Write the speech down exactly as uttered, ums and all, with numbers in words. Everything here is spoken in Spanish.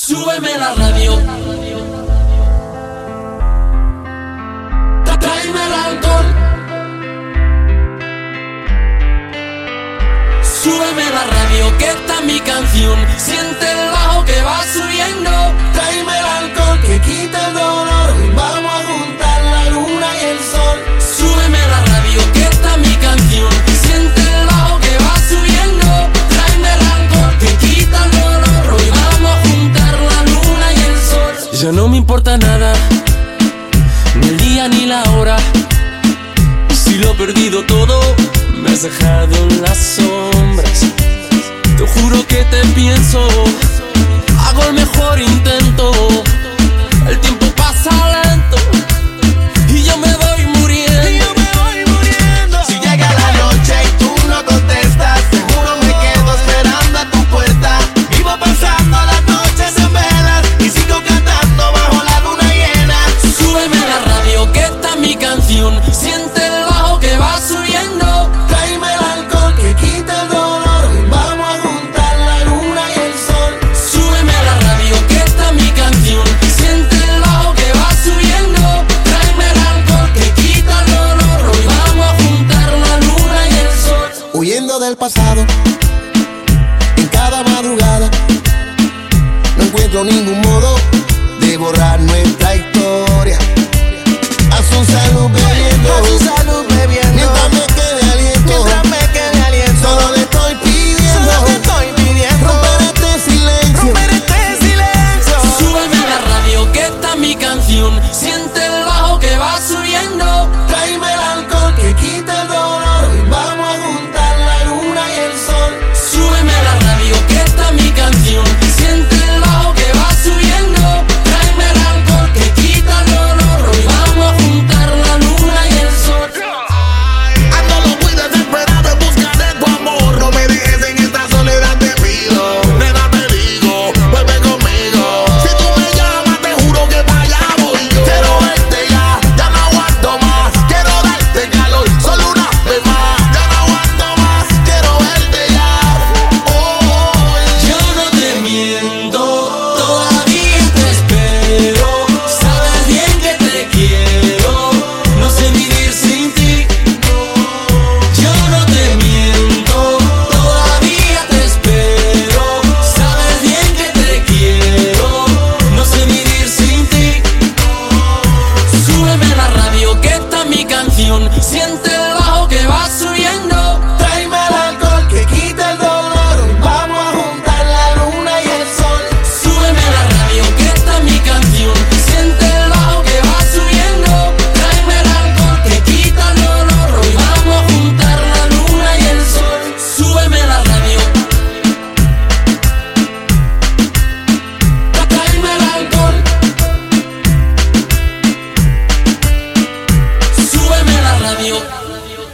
Súbeme la radio. Tráeme el alcohol. Súbeme la radio, que esta es mi canción. Siente el bajo que va subiendo. Tráeme el alcohol que quita el dolor. Vamos a juntar la luna y el sol. Súbeme la radio, que esta es mi canción. Siente el bajo que va subiendo. Tráeme el alcohol que quita el dolor. Hoy vamos a juntar la luna y el sol. Ya no me importa nada, ni el día ni la hora. Si lo he perdido todo, me has dejado en las sombras. Te juro que te pienso, hago el mejor intento. El tiempo pasa lento y yo me voy muriendo. Y yo me voy muriendo. Si llega la noche y tú no contestas, seguro me quedo esperando a tu puerta. Vivo pasando las noches en velas y sigo cantando bajo la luna llena. Súbeme la radio, que esta es mi canción. Siente el bajo que va subiendo. Tráeme el alcohol que quita el dolor. Vamos a juntar la luna y el sol. Súbeme la radio, que esta es mi canción. Siente el bajo que va subiendo. Tráeme el alcohol que quita el dolor. Hoy vamos a juntar la luna y el sol. Huyendo del pasado, en cada madrugada, no encuentro ningún modo de borrar nuestra historia. A su salud bebiendo, a su salud bebiendo.